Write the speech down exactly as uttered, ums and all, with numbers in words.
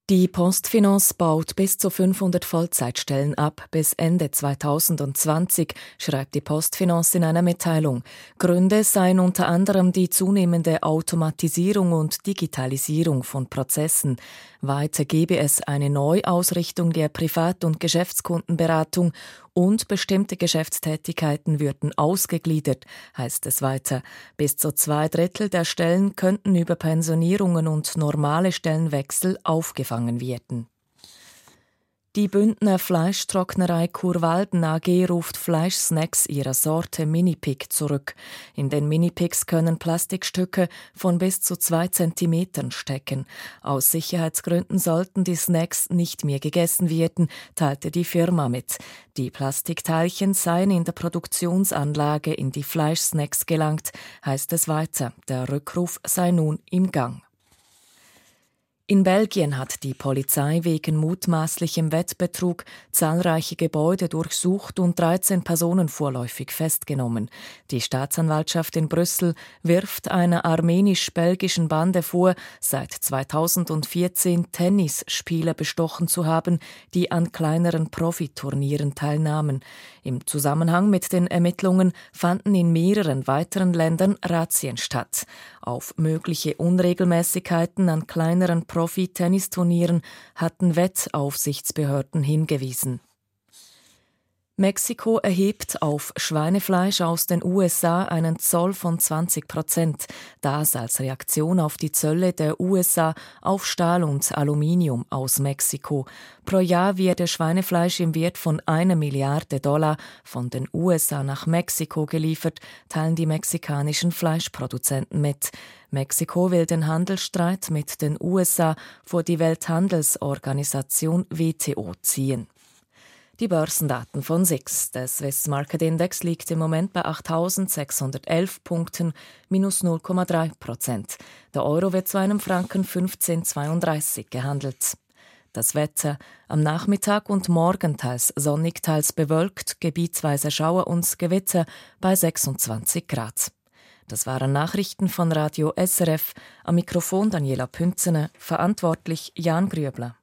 Die Postfinance baut bis zu fünfhundert Vollzeitstellen ab bis Ende zweitausendzwanzig, schreibt die Postfinance in einer Mitteilung. Gründe seien unter anderem die zunehmende Automatisierung und Digitalisierung von Prozessen. Weiter gebe es eine Neuausrichtung der Privat- und Geschäftskundenberatung und bestimmte Geschäftstätigkeiten würden ausgegliedert, heißt es weiter. Bis zu zwei Drittel der Stellen könnten über Pensionierungen und normale Stellenwechsel aufgefangen werden. Die Bündner Fleischtrocknerei Churwalden A G ruft Fleischsnacks ihrer Sorte Minipick zurück. In den Minipicks können Plastikstücke von bis zu zwei Zentimetern stecken. Aus Sicherheitsgründen sollten die Snacks nicht mehr gegessen werden, teilte die Firma mit. Die Plastikteilchen seien in der Produktionsanlage in die Fleischsnacks gelangt, heißt es weiter. Der Rückruf sei nun im Gang. In Belgien hat die Polizei wegen mutmaßlichem Wettbetrug zahlreiche Gebäude durchsucht und dreizehn Personen vorläufig festgenommen. Die Staatsanwaltschaft in Brüssel wirft einer armenisch-belgischen Bande vor, seit zweitausendvierzehn Tennisspieler bestochen zu haben, die an kleineren Profiturnieren teilnahmen. Im Zusammenhang mit den Ermittlungen fanden in mehreren weiteren Ländern Razzien statt. Auf mögliche Unregelmäßigkeiten an kleineren Profi-Tennisturnieren hatten Wettaufsichtsbehörden hingewiesen. Mexiko erhebt auf Schweinefleisch aus den U S A einen Zoll von zwanzig Prozent, das als Reaktion auf die Zölle der U S A auf Stahl und Aluminium aus Mexiko. Pro Jahr werde Schweinefleisch im Wert von einer Milliarde Dollar von den U S A nach Mexiko geliefert, teilen die mexikanischen Fleischproduzenten mit. Mexiko will den Handelsstreit mit den U S A vor die Welthandelsorganisation W T O ziehen. Die Börsendaten von S I X. Der Swiss Market Index liegt im Moment bei achttausendsechshundertelf Punkten, minus null Komma drei Prozent. Der Euro wird zu einem Franken fünfzehn Komma zweiunddreißig gehandelt. Das Wetter: Am Nachmittag und morgen teils sonnig, teils bewölkt, gebietsweise Schauer und Gewitter bei sechsundzwanzig Grad. Das waren Nachrichten von Radio S R F. Am Mikrofon Daniela Pünzene, verantwortlich Jan Grüebler.